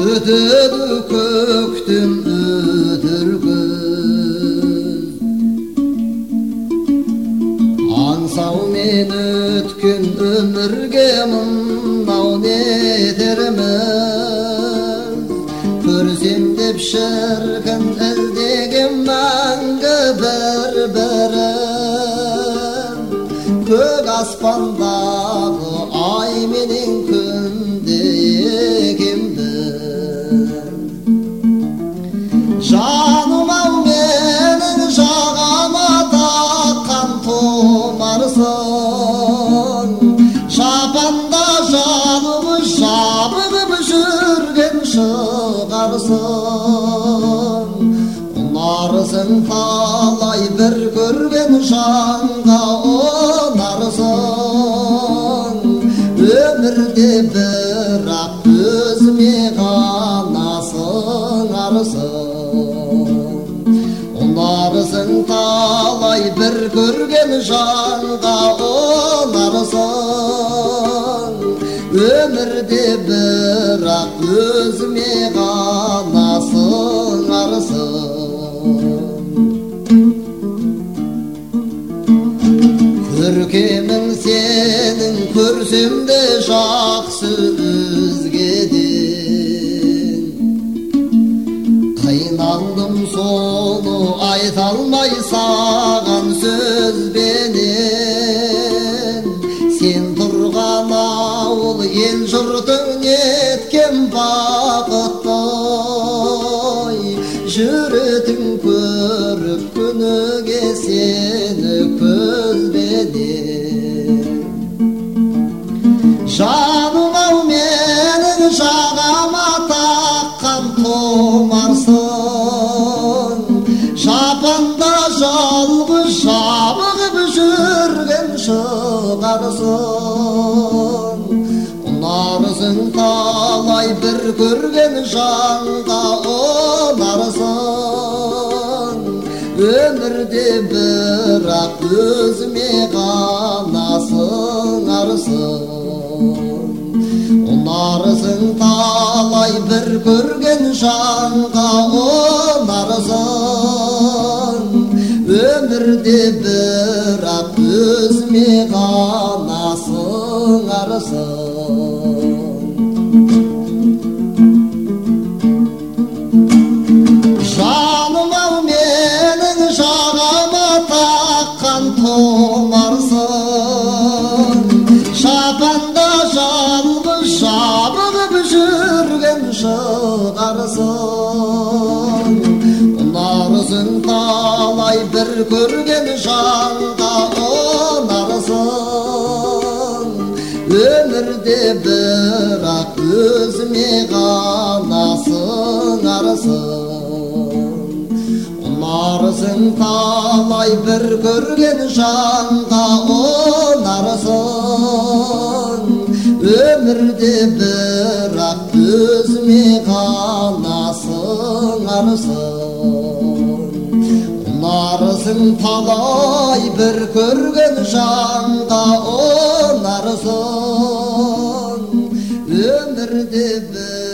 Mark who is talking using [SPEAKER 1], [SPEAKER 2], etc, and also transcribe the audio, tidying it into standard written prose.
[SPEAKER 1] өтеді көктем өтіргіз. Аңсаумен өткен өмірге мынау нетерміз, көрсем деп шіркін іздеген мәңгі бір-бірін. Көк аспандағы ай менен күнде екенбіз. Жаным-ау менің жағама таққан тұмарсың, шапанда жалғыз жабығып жүрген шығарсың. Ұнарсың талай бір көрген жанға ұнарсың. Өмірде бірақ өзіме ғана сыңарсың. Ұнарсың талай бір көрген жанға ұнарсың. Өмірде бірақ өзіме ғана сыңарсың. Көркемің сенің көрсем де жақсы өзгеден. Қиналдым соны айта алмай саған сөзбенен. Сен тұрған ауыл ел жұртың неткен бақыттай. Жүретін көріп күніге сені көзбенен. Жаным-ау менің жағама таққан тұмарсың, шапанда жалғыз жабығып жүрген шығарсың. Ұнарсың талай бір көрген жанға ұнарсың. Өмірде бірақ өзіме ғана сыңарсың. Ұнарсың талай бір көрген жанға ұнарсың. Өмірде бірақ өзіме ғана сыңарсың. Жаным-ау менің жағама таққан тұмарсың, шапанда жалғыз жабығып жүрген шығарсың. Ұнарсың талай бір көрген жанға ұнарсың. Өмірде бірақ өзіме ғана сыңарсың. Ұнарсың талай бір көрген жанға ұнарсың. Өмірде бірақ өзіме ғана сыңарсың. Ұнарсың талай бір көрген жанға ұнарсың. Өмірде